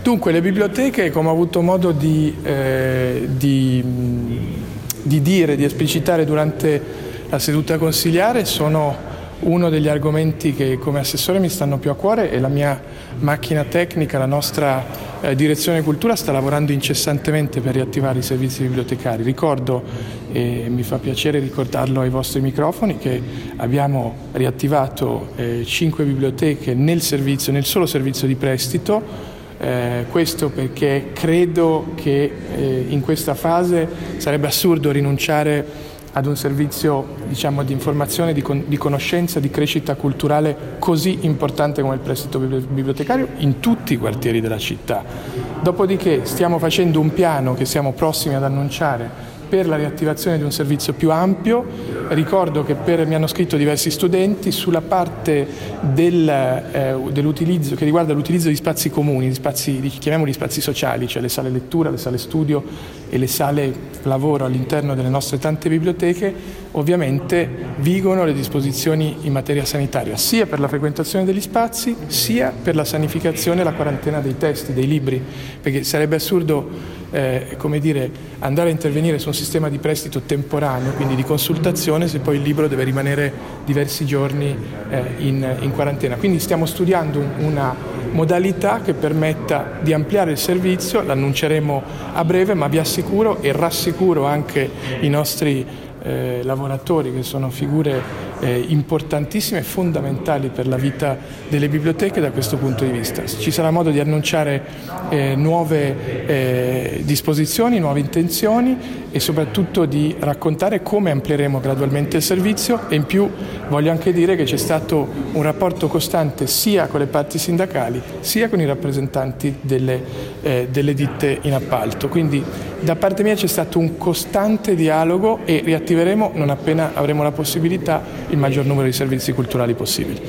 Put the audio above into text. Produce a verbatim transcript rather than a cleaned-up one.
Dunque, le biblioteche, come ho avuto modo di, eh, di, di dire, di esplicitare durante la seduta consigliare, sono uno degli argomenti che come assessore mi stanno più a cuore, e la mia macchina tecnica, la nostra eh, direzione cultura sta lavorando incessantemente per riattivare i servizi bibliotecari. Ricordo, e mi fa piacere ricordarlo ai vostri microfoni, che abbiamo riattivato eh, cinque biblioteche nel servizio, nel solo servizio di prestito. Eh, questo perché credo che eh, in questa fase sarebbe assurdo rinunciare ad un servizio, diciamo, di informazione, di, con- di conoscenza, di crescita culturale così importante come il prestito bibliotecario in tutti i quartieri della città. Dopodiché stiamo facendo un piano che siamo prossimi ad annunciare per la riattivazione di un servizio più ampio. Ricordo che per, mi hanno scritto diversi studenti sulla parte del, eh, dell'utilizzo che riguarda l'utilizzo di spazi comuni, di spazi, di, chiamiamoli spazi sociali, cioè le sale lettura, le sale studio e le sale lavoro all'interno delle nostre tante biblioteche. Ovviamente vigono le disposizioni in materia sanitaria, sia per la frequentazione degli spazi, sia per la sanificazione e la quarantena dei testi, dei libri, perché sarebbe assurdo Eh, come dire, andare a intervenire su un sistema di prestito temporaneo, quindi di consultazione, se poi il libro deve rimanere diversi giorni eh, in, in quarantena. Quindi stiamo studiando un, una modalità che permetta di ampliare il servizio, l'annunceremo a breve, ma vi assicuro e rassicuro anche i nostri eh, lavoratori, che sono figure eh, importantissime e fondamentali per la vita delle biblioteche da questo punto di vista. Ci sarà modo di annunciare eh, nuove eh, disposizioni, nuove intenzioni, e soprattutto di raccontare come amplieremo gradualmente il servizio. E in più voglio anche dire che c'è stato un rapporto costante sia con le parti sindacali sia con i rappresentanti delle, eh, delle ditte in appalto. Quindi da parte mia c'è stato un costante dialogo, e riattiveremo non appena avremo la possibilità il maggior numero di servizi culturali possibili.